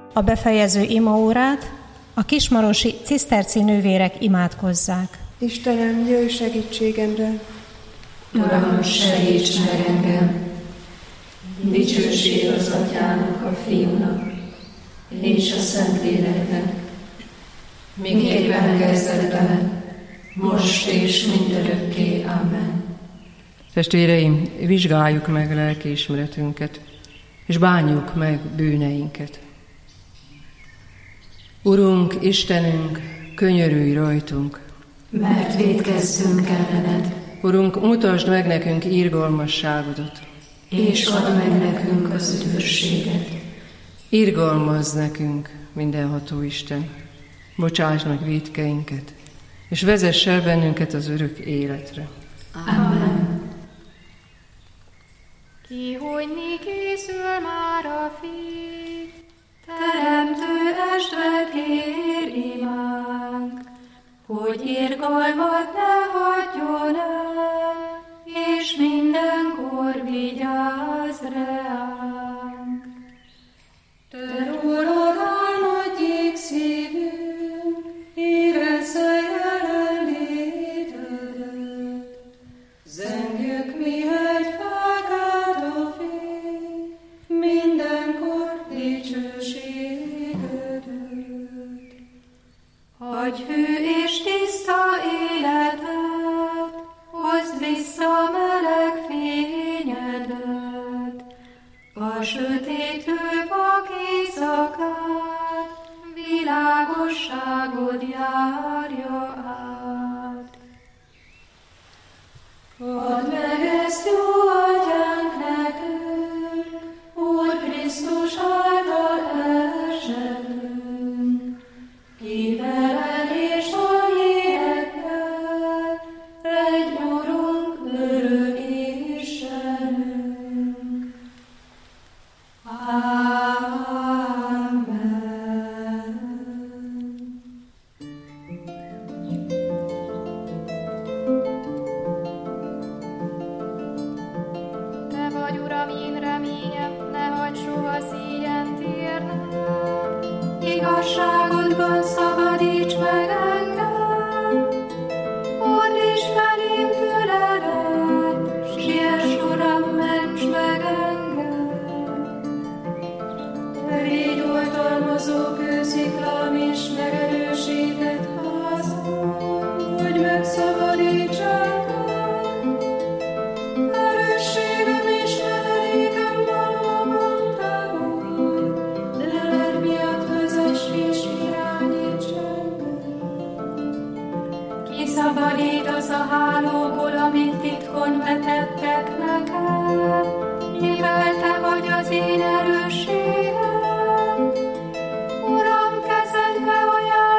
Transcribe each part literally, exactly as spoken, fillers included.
A befejező imaórát a kismarosi ciszterci nővérek imádkozzák. Istenem, jöjj segítségemre! Uram, segíts meg engem! Dicsőség az Atyának, a Fiúnak és a Szentléleknek, miképpen kezdetben, most és mindörökké. Amen. Testvéreim, vizsgáljuk meg lelkiismeretünket, és bánjuk meg bűneinket. Urunk, Istenünk, könyörülj rajtunk, mert vétkezzünk ellened. Urunk, mutasd meg nekünk irgalmasságodat, és add meg nekünk az üdvösséget. Irgalmazz nekünk, mindenható Isten, bocsáss meg vétkeinket, és vezess el bennünket az örök életre. Amen. Kihújni készül már a Fiú, Teremtő esd kér imánk, hogy irgalmat ne hagyjon el, és mindenkor vigyázz reánk. Te rólad álmodjék szívünk, érezze jelenlétedet. Zengjük mi egy felkelt a fény, mindenkor dicsőségedet. Hagyj hű és tiszta életet, hozd vissza meleg fényedet, a sötétő vak éjszakát, világosságod járja át. Add meg ezt, jó Atyánk, nekünk, Úr Krisztus által esedünk, ki veled és a hírekkel, egy Urunk, örök Istenünk. Amen. Te vagy, Uram, én reményem, ne hagyd soha szígyent érnem. Igazságodban szabadíts meg engem, fordíts felém füledet, siess, Uram, ments meg engem. Te légy oltalmazó kősziklám és megerősített házam, hogy megszabadíts engem. Erősségem és menedékem valóban te vagy, leled miatt vezess és irányíts engem. Kiszabadítasz a hálóból, amit titkon vetettek nekem, mivel te vagy az én erősségem. Uram, kezedbe ajánlom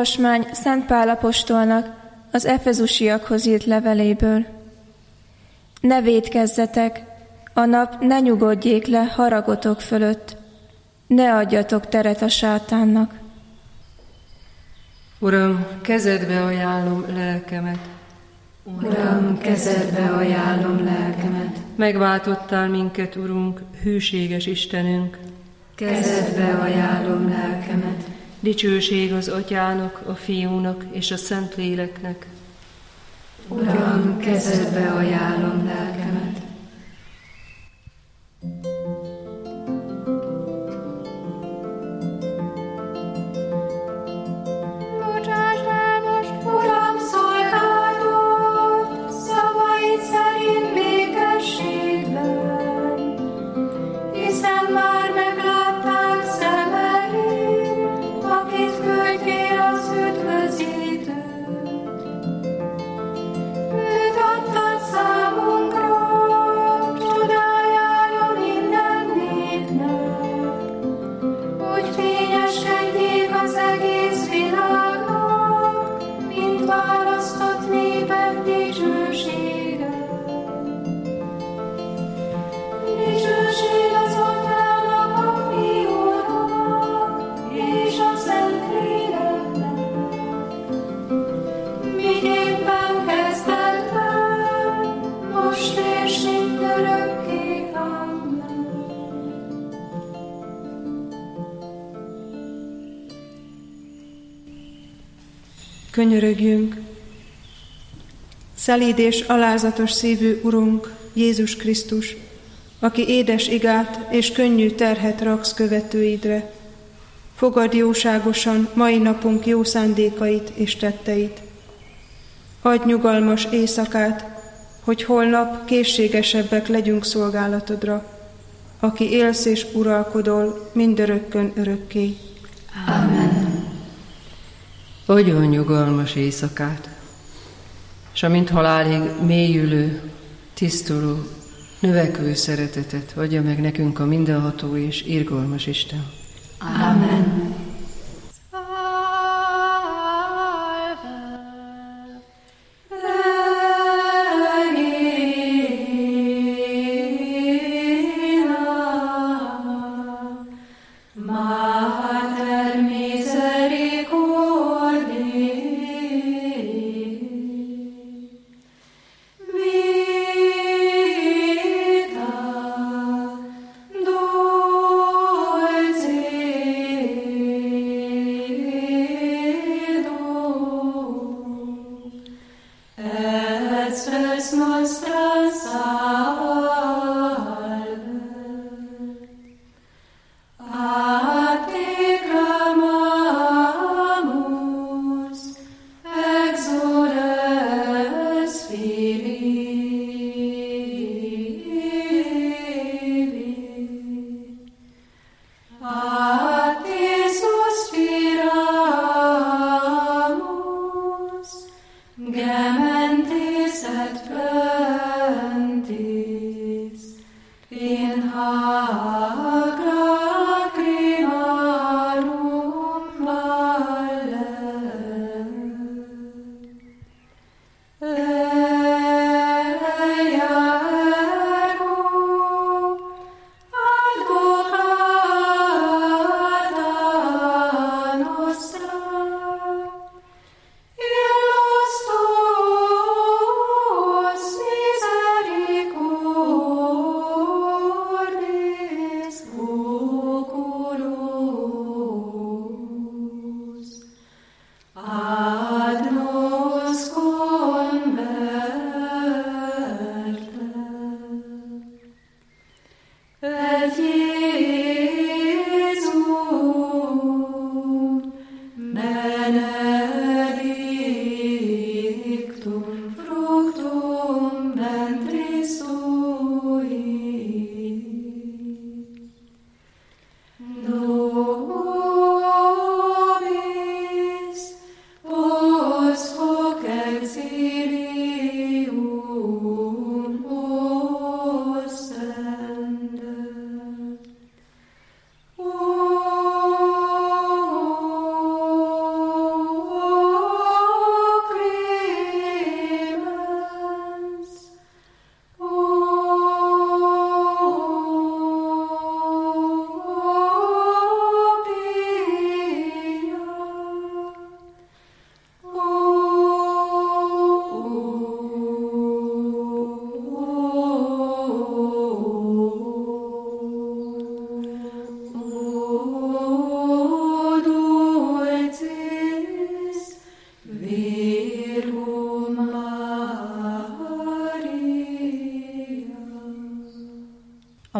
Olvasmány Szent Pál apostolnak az efezusiakhoz írt leveléből. Ne vétkezzetek, a nap ne nyugodjék le haragotok fölött, ne adjatok teret a sátánnak. Uram, kezedbe ajánlom lelkemet. Uram, kezedbe ajánlom lelkemet. Megváltottál minket, Urunk, hűséges Istenünk. Kezedbe ajánlom lelkemet. Dicsőség az Atyának, a Fiúnak és a Szentléleknek. Uram, kezedbe ajánlom lelkemet. Bocsáss el most, Uram, szolgálatot, szavaid szerint békességben, hiszen már meglátták szemeim, akit küldtél az üdvözítőt. Őt adtad számunkra, csodájára minden népnek, hogy fényeskedjék az egész világnak, mint választott népek dicsősége. Dicsőség az Atyának, a Fiúnak és a Szentléleknek, miképpen kezdetben, most és mindörökké. Amen. Könyörögjünk! Szelíd és alázatos szívű Urunk, Jézus Krisztus, aki édes igát és könnyű terhet raksz követőidre, fogadd jóságosan mai napunk jó szándékait és tetteit. Adj nyugalmas éjszakát, hogy holnap készségesebbek legyünk szolgálatodra, aki élsz és uralkodol mindörökkön örökké. Amen. Adjon nyugalmas éjszakát, s amint halálig mélyülő, tisztuló, növekvő szeretetet adja meg nekünk a mindenható és irgalmas Isten. Amen. Vita, 'Dolce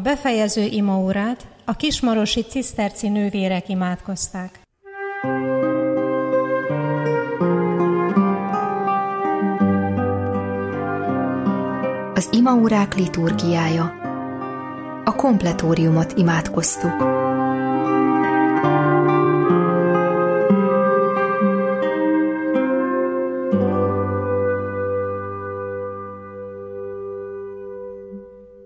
befejező imaórát a kismarosi ciszterci nővérek imádkozták. Az imaórák liturgiája. A kompletóriumot imádkoztuk.